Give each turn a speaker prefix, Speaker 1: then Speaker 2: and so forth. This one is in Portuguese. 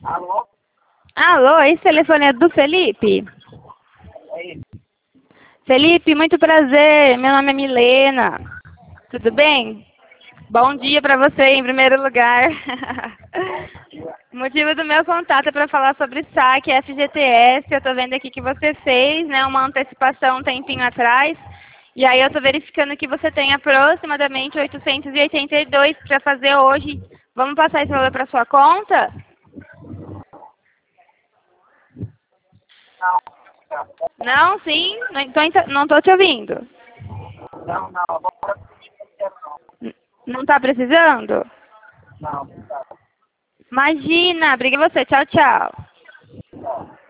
Speaker 1: Alô?
Speaker 2: Alô, esse telefone é do Felipe?
Speaker 1: É isso.
Speaker 2: Felipe, muito prazer. Meu nome é Milena. Tudo bem? Bom dia para você em primeiro lugar. O motivo do meu contato é para falar sobre saque FGTS. Eu estou vendo aqui que você fez, né, uma antecipação um tempinho atrás. E aí eu estou verificando que você tem aproximadamente 882 para fazer hoje. Vamos passar esse valor para sua conta?
Speaker 1: Não, não,
Speaker 2: Não, sim? Não estou te ouvindo.
Speaker 1: não, agora
Speaker 2: Não está precisando?
Speaker 1: não, não,
Speaker 2: Imagina, briga você. Tchau, tchau.
Speaker 1: não.